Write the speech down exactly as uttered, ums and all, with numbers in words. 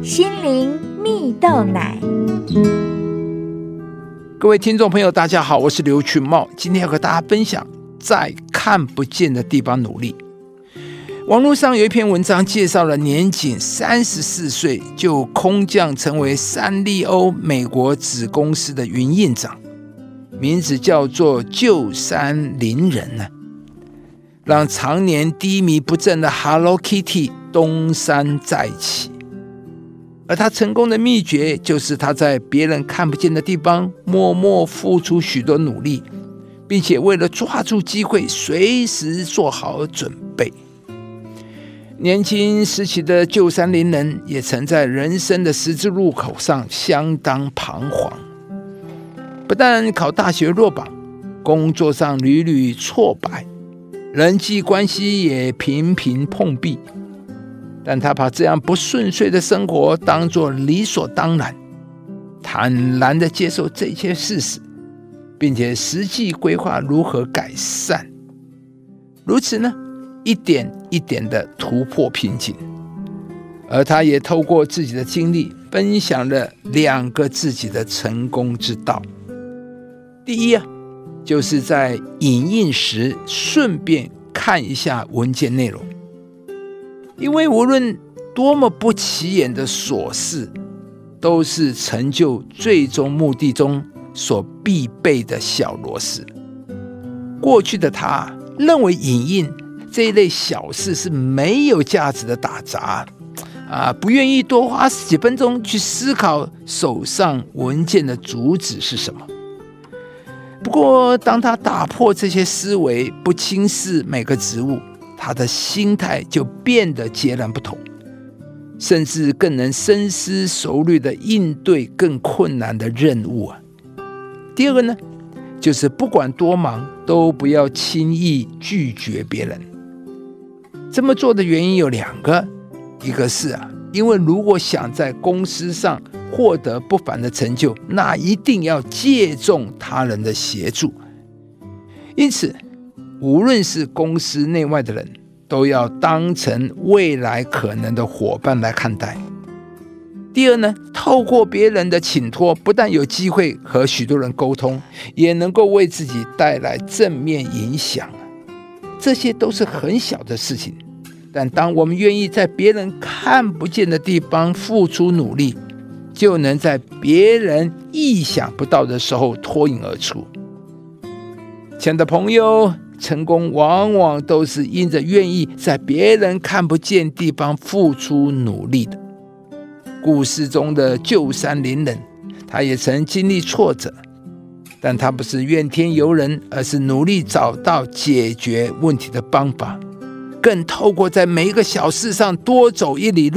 心灵蜜豆奶。 各位听众朋友大家好，我是刘群茂，今天要和大家分享在看不见的地方努力。网络上有一篇文章介绍了年仅三十四岁就空降成为三丽鸥美国子公司的营运长，名字叫做鸠山林人呢，让常年低迷不振的 Hello Kitty 东山再起。而他成功的秘诀就是他在别人看不见的地方默默付出许多努力，并且为了抓住机会随时做好准备。年轻时期的鸠山林人也曾在人生的十字路口上相当彷徨，不但考大学落榜，工作上屡屡挫败，人际关系也频频碰壁，但他把这样不顺遂的生活当作理所当然，坦然地接受这些事实，并且实际规划如何改善。如此呢，一点一点地突破瓶颈。而他也透过自己的经历，分享了两个自己的成功之道。第一啊，就是在影印时顺便看一下文件内容。因为无论多么不起眼的琐事，都是成就最终目的中所必备的小螺丝。过去的他认为影印这一类小事是没有价值的打杂，啊，不愿意多花几分钟去思考手上文件的主旨是什么。不过当他打破这些思维，不轻视每个职务，他的心态就变得截然不同，甚至更能深思熟虑地应对更困难的任务啊。第二个呢，就是不管多忙，都不要轻易拒绝别人。这么做的原因有两个，一个是啊，因为如果想在公司上获得不凡的成就，那一定要借重他人的协助。因此无论是公司内外的人，都要当成未来可能的伙伴来看待。第二呢，透过别人的请托，不但有机会和许多人沟通，也能够为自己带来正面影响。这些都是很小的事情，但当我们愿意在别人看不见的地方付出努力，就能在别人意想不到的时候脱颖而出。亲爱的朋友，成功往往都是因着愿意在别人看不见地方付出努力的。故事中的鸠山林人，他也曾经历挫折，但他不是怨天尤人，而是努力找到解决问题的方法，更透过在每一个小事上多走一里路，